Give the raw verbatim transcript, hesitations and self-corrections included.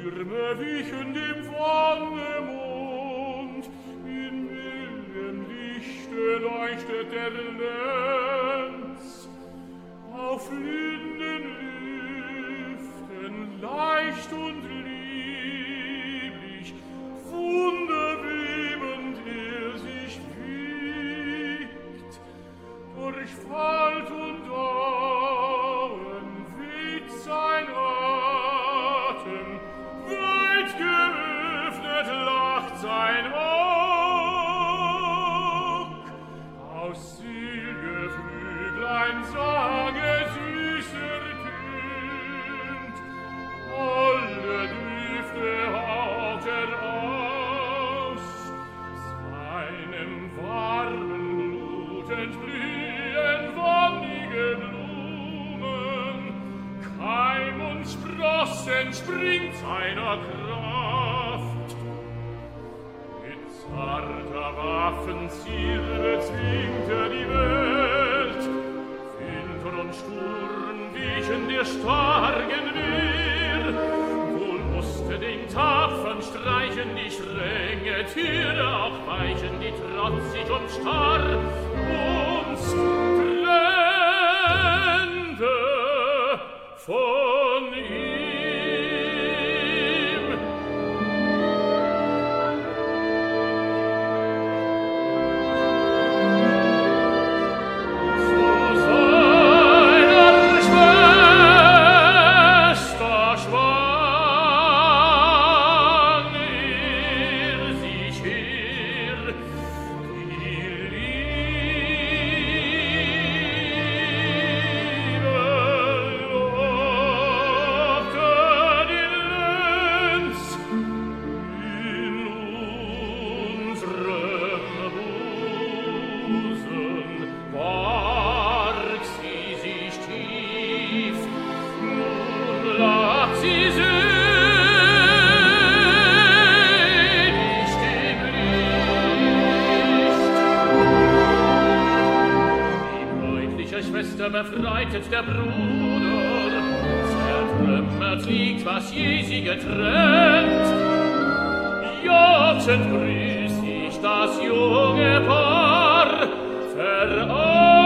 Türme wichen dem Wonnemond, in mildem Lichte leuchtet der Lenz. Auf Lindenlüften leicht und lieblich, wunderwebend er sich wiegt. Durch Falt und Auen weht sein Atem, weit geöffnet lacht sein Aug. Aus Silberflüglein sang er süßer tönt, alle Düfte haucht er aus. Seinem warmen Blut entblühen wonnige Blumen, Keim und Spross entspringt seiner Kraft. Mit zarter Waffenzier bezwingt er die Welt, Winter und Sturm wichen der starken Wehr. Wohl musste den Tapfern streichen die strenge Türe, auch weichen die trotzig und starr uns trennte von ihm. Zu seiner Schwester schwang er sich her, die Liebe lockte den Lenz in unserem Busen, barg sie sich tief, nun lag sie selig im Licht. Die bräutliche Schwester befreitet der Bruder, zertrümmert liegt, was je sie getrennt. Jauchzend grüßt sich das junge Paar, verarmt